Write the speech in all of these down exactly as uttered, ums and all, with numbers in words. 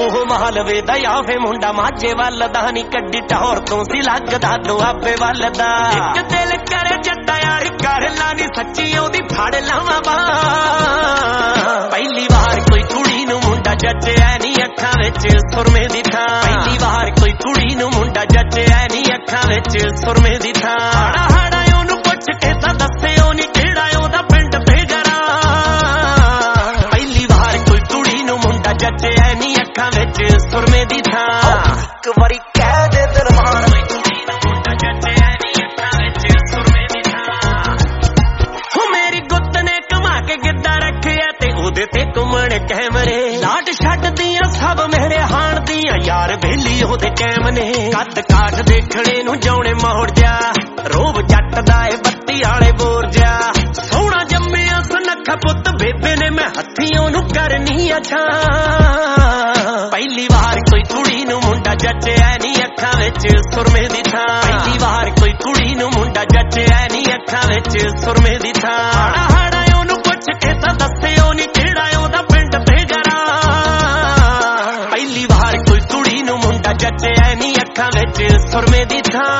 ਉਹ ਮਾਲਵੇ ਦਾ ਆਵੇ ਮੁੰਡਾ ਮਾਝੇ ਵੱਲ ਦਾ ਨੀ ਕੱਢੀ ਟੌਰ ਤੋਂ ਸੀ ਲੱਗਦਾ ਦੁਆਬੇ ਵੱਲ ਦਾ ਇੱਕ ਦਿਲ ਕਰੇ ਜੱਟਾ ਯਾਰ ਕਰ ਲਾ ਨੀ ਸੱਚੀ ਉਹਦੀ ਫੜ ਲਾਵਾਂ ਬਾ ਪਹਿਲੀ ਵਾਰ ਕੋਈ ਕੁੜੀ ਨੂੰ ਮੁੰਡਾ ਜੱਜਿਆ ਨੀ ਅੱਖਾਂ ਵਿੱਚ ਸੁਰਮੇ ਦੀ ਥਾਂ ਪਹਿਲੀ ਵਾਰ ਕੋਈ ਕੁੜੀ ਨੂੰ ਮੁੰਡਾ ਜੱਜਿਆ ਨੀ ਅੱਖਾਂ ਵਿੱਚ ਸੁਰਮੇ ਦੀ ਥਾਂ ਹਾੜਾ ਹਾੜਾ ਉਹਨੂੰ ਪੁੱਛ ਕੇ ਤਾਂ ਦੱਸਿਓ ਨੀ ਕਿਹੜਾ ਉਹਦਾ ਪਿੰਡ ਤੇ ਜਰਾ ਪਹਿਲੀ ਵਾਰ ਕੋਈ ਕੁੜੀ ਨੂੰ ਮੁੰਡਾ ਜੱਜਿਆ ਨੀ ਅੱਖਾਂ ਵਿੱਚ ਸੁਰਮੇ ਦੀ ਥਾਂ ਇੱਕ ਵਾਰੀ ਕਹਿ ਦੇ ਦਿਲ ਮਾਰ ਕੁੜੀ ਨੂੰ ਮੁੰਡਾ ਜੱਜਿਆ ਨੀ ਅੱਖਾਂ ਵਿੱਚ ਸੁਰਮੇ ਦੀ ਥਾਂ ਹੋ ਮੇਰੀ ਗੁੱਤ ਨੇ ਕਮਾ ਕੇ ਗਿੱਧਾ ਰੱਖਿਆ ਤੇ ਉਹਦੇ ਤੇ ਘੁੰਮਣ ਕੈਮਰੇ ਲਾਟ ਛੱਡਦੀਆਂ ਸਭ ਮੇਰੇ ਹਾਣ ਦੀਆਂ ਯਾਰ ਬੇਲੀ ਉਹਦੇ ਕੈਮ ਨੇ ਕੱਦ ਕਾਠ ਦੇਖਣੇ ਨੂੰ ਜਾਉਣੇ ਮੋੜ ਜਾ ਰੋਬ ਜੱਟ ਦਾ ਏ ਬੱਤੀ ਵਾਲੇ ਬੋਰ ਜਾ ਸੋਹਣਾ ਜੰਮਿਆ ਸੁਨੱਖਾ ਪੁੱਤ ਬੇਬੇ ਨੇ ਮੈਂ ਹੱਥੀਂ ਉਹਨੂੰ ਕਰਨੀ ਅੱਛਾ ਪਹਿਲੀ ਵਾਰ ਕੋਈ ਕੁੜੀ ਨੂੰ ਮੁੰਡਾ ਜੱਜਿਆ ਨੀ ਅੱਖਾਂ ਵਿੱਚ ਸੁਰਮੇ ਦੀ ਥਾਂ ਪਹਿਲੀ ਵਾਰ ਕੋਈ ਕੁੜੀ ਨੂੰ ਮੁੰਡਾ ਜੱਜਿਆ ਨੀ ਅੱਖਾਂ ਵਿੱਚ ਸੁਰਮੇ ਦੀ ਥਾਂ ਹਾੜਾ ਹਾੜਾ ਉਹਨੂੰ ਪੁੱਛ ਕੇ ਤਾਂ ਦੱਸਿਓ ਨੀ ਕਿਹੜਾ ਉਹਦਾ ਪਿੰਡ ਤੇ ਜਰਾ ਪਹਿਲੀ ਵਾਰ ਕੋਈ ਕੁੜੀ ਨੂੰ ਮੁੰਡਾ ਜੱਜਿਆ ਨੀ ਅੱਖਾਂ ਵਿੱਚ ਸੁਰਮੇ ਦੀ ਥਾਂ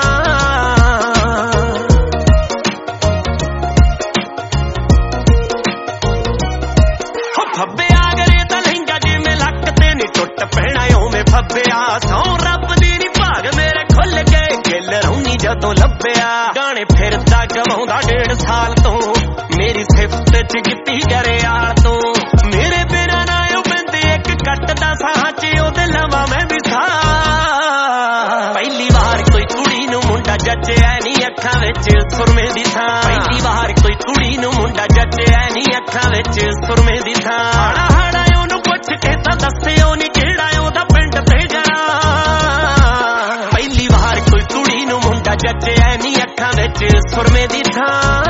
ਫੱਬਿਆ ਗਰੇ ਤਾਂ ਲਹਿੰਗਾ ਜਿਵੇਂ ਲੱਕ ਤੇ ਨੀ ਟੁੱਟ ਪੈਣਾ ਓਵੇਂ ਫੱਬਿਆ ਸੌ ਰੱਬ ਦੀ ਨੀ ਭਾਗ ਮੇਰੇ ਖੁੱਲ ਗਏ ਗਿੱਲ ਰੌਣੀ ਜਦੋਂ ਲੱਭਿਆ ਗਾਣੇ ਫਿਰਦਾ ਗਵਾਉਂਦਾ ਡੇਢ ਸਾਲ ਤੋਂ ਮੇਰੀ ਸਿਫਤ ਚ ਕੀਤੀ ਗਰਿਆਲ ਤੋਂ ਮੇਰੇ ਬਿਨਾਂ ਨਾ ਉਹ ਬੰਦੇ ਇੱਕ ਕੱਟਦਾ ਸਾਹ ਚ ਉਹਦੇ ਲਵਾਂ ਮੈਂ ਵੀ ਸਾਹ ਪਹਿਲੀ ਵਾਰ ਕੋਈ ਕੁੜੀ ਨੂੰ ਮੁੰਡਾ ਜੱਜਿਆ ਨੀ ਅੱਖਾਂ ਵਿੱਚ ਸੁਰਮੇ ਦੀ ਥਾਂ ਪਹਿਲੀ ਵਾਰ ਕੋਈ ਕੁੜੀ ਨੂੰ ਮੁੰਡਾ ਜੱਜਿਆ ਨੀ ਅੱਖਾਂ ਵਿੱਚ ਸੁਰਮੇ ਦੀ ਥਾਂ ਹਾੜਾ ਹਾੜਾ ਉਹਨੂੰ ਪੁੱਛ ਕੇ ਤਾਂ ਦੱਸਿਓ ਨੀ ਕਿਹੜਾ ਉਹਦਾ ਪਿੰਡ ਤੇ ਜਰਾ ਪਹਿਲੀ ਵਾਰ ਕੋਈ ਕੁੜੀ ਨੂੰ ਮੁੰਡਾ ਜੱਜਿਆ ਨੀ ਅੱਖਾਂ ਵਿੱਚ ਸੁਰਮੇ ਦੀ ਥਾਂ